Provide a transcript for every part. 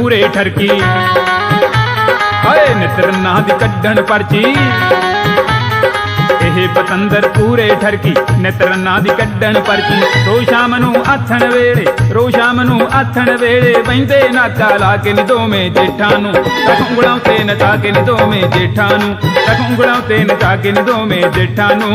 पूरे ठरकी हाय नित रन्ना दी कड्ढण परची ਇਹ ਪਤੰਦਰ ਪੂਰੇ ਠਰਕੀ ਨਿਤ ਰੰਨਾਂ ਦੀ ਕੱਢਣ ਪਰਚੀ ਰੋਜ਼ ਸ਼ਾਮ ਨੂੰ ਆਥਣ ਵੇਲੇ ਬਹਿੰਦੇ ਨਾਕਾ ਲਾ ਕੇ ਨੀ ਦੋਵੇਂ ਜੇਠਾਂ ਨੂੰ ਉਂਗਲਾਂ ਤੇ ਨਚਾ ਕੇ ਨੀ ਦੋਵੇਂ ਜੇਠਾਂ ਨੂੰ ਉਂਗਲਾਂ ਤੇ ਨਚਾ ਕੇ ਨੀ ਦੋਵੇਂ ਜੇਠਾਂ ਨੂੰ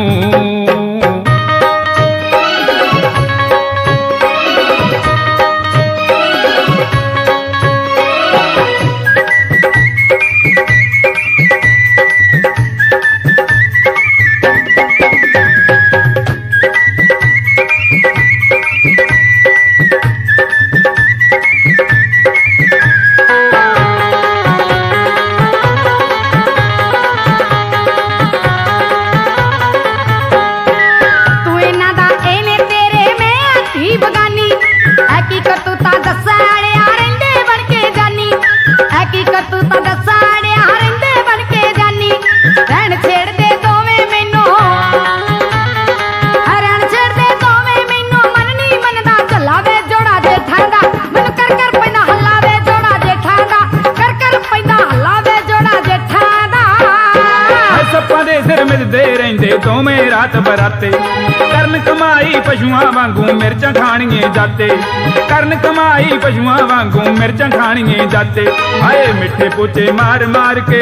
ਮਿਲਦੇ ਰਹਿੰਦੇ ਦੋਵੇਂ ਰਾਤ ਬਰਾਤੇ ਕਰਨ ਕਮਾਈ ਪਸ਼ੂਆਂ ਵਾਂਗੂ ਮਿਰਚਾਂ ਖਾਣੀਏ ਜਾਤੇ ਕਰਨ ਕਮਾਈ ਪਸ਼ੂਆਂ ਵਾਂਗੂ ਮਿਰਚਾਂ ਖਾਣੀਏ ਜਾਤੇ ਹਾਏ ਮਿੱਠੇ ਪੋਚੇ ਮਾਰ ਮਾਰ ਕੇ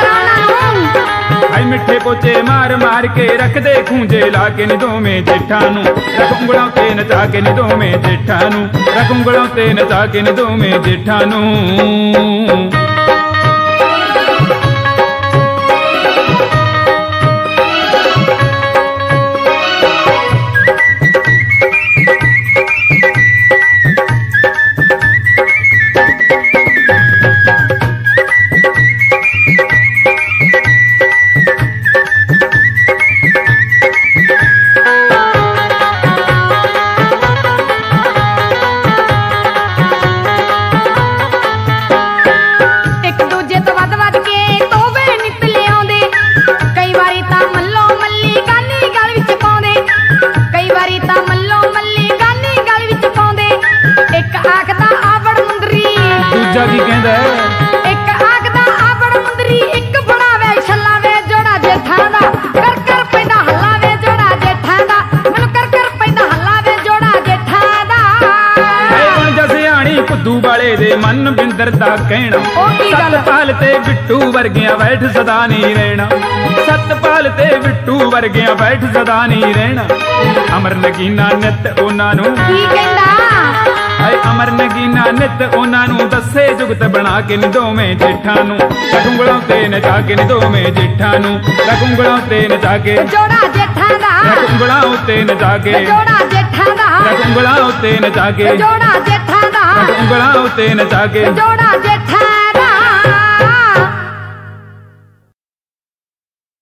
ਹਾਏ ਮਿੱਠੇ ਪੋਚੇ ਮਾਰ ਕੇ ਰੱਖਦੇ ਖੂੰਜੇ ਲਾ ਕੇ ਨੀ ਦੋਵੇਂ ਜੇਠਾਂ ਨੂੰ ਉਂਗਲਾਂ ਤੇ ਨਚਾ ਕੇ ਨੀ ਦੋਵੇਂ ਜੇਠਾਂ ਨੂੰ ਉਂਗਲਾਂ ਤੇ ਨਚਾ ਕੇ ਨੀ ਦੋਵੇਂ ਜੇਠਾਂ ਨੂੰ ਕੀ ਕਹਿੰਦਾ ਇੱਕ ਆਖਦਾ ਆਵੜ ਮੁੰਦਰੀ ਇੱਕ ਬਣਾਵੇ ਛੱਲਾ ਵੇ ਜੋੜਾ ਜੇਠਾਂ ਦਾ ਕਰ ਪੈਂਦਾ ਹੱਲਾ ਵੇ ਜੋੜਾ ਜੇਠਾਂ ਦਾ ਮੈਨੂੰ ਕਰ ਪੈਂਦਾ ਹੱਲਾ ਵੇ ਜੋੜਾ ਜੇਠਾਂ ਦਾ ਐ ਬਣ ਜਾ ਸਿਆਣੀ ਕੁੱਦੂ ਵਾਲੇ ਦੇ ਮਨ ਬਿੰਦਰ ਦਾ ਕਹਿਣਾ ਸਤਪਾਲ ਤੇ ਬਿੱਟੂ ਵਰਗਿਆਂ ਬੈਠ ਸਦਾ ਨਹੀਂ ਰਹਿਣਾ ਸਤਪਾਲ ਤੇ ਬਿੱਟੂ ਵਰਗਿਆਂ ਬੈਠ ਸਦਾ ਨਹੀਂ ਰਹਿਣਾ ਅਮਰ ਨਗੀਨਾ ਨਿਤ ਉਹਨਾਂ ਨੂੰ ਕੀ ਕਹਿੰਦਾ ਅਮਰ ਨਗੀਨਾ ਨਿਤ ਉਹਨਾਂ ਨੂੰ ਦੱਸੇ ਜੁਗਤ ਬਣਾ ਕੇ ਨੀ ਦੋਵੇਂ ਜੇਠਾਂ ਨੂੰ ਉਂਗਲਾਂ ਤੇ ਨਚਾ ਕੇ ਨੀ ਦੋਵੇਂ ਜੇਠਾਂ ਨੂੰ ਉਂਗਲਾਂ ਤੇ ਨਚਾ ਕੇ ਜੋੜਾ ਜੇਠਾਂ ਦਾ ਉਂਗਲਾਂ ਉੱਤੇ ਨਚਾ ਕੇ ਜੋੜਾ ਜੇਠਾਂ ਦਾ ਉਂਗਲਾਂ ਉੱਤੇ ਨਚਾ ਕੇ ਜੋੜਾ ਜੇਠਾਂ ਦਾ ਉਂਗਲਾਂ ਉੱਤੇ ਨਚਾ ਕੇ ਜੋੜਾ ਜੇਠਾਂ